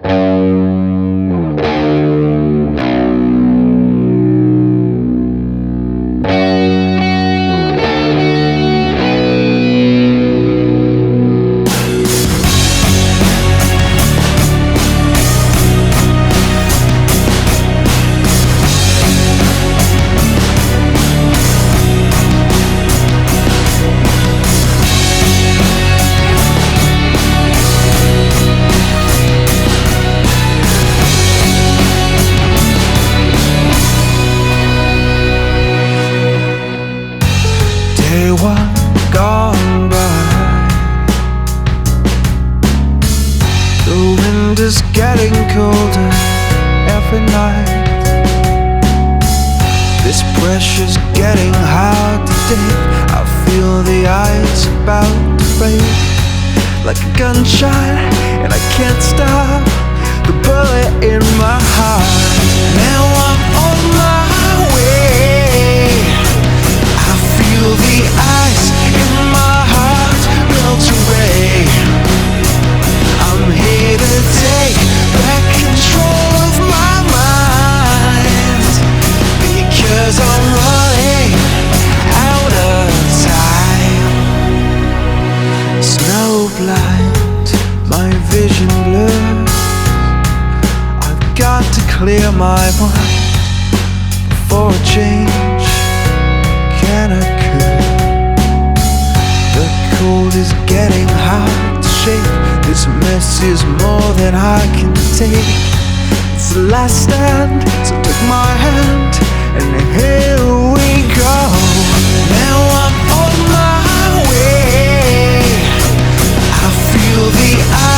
Day one gone by, the wind is getting colder every night. This pressure's getting hard to take. I feel the ice about to break like a gunshot, and I can't stop the bullet in my heart. Now I'm on my way. I feel the ice in my heart melt away. I'm here to take back control of my mind, because I'm running out of time. Snow blind, my vision blurs. I've got to clear my mind before a change can occur. The cold is getting hard to shake. This mess is more than I can take. It's the last stand, so take my hand and here we go. Now I'm on my way. I feel the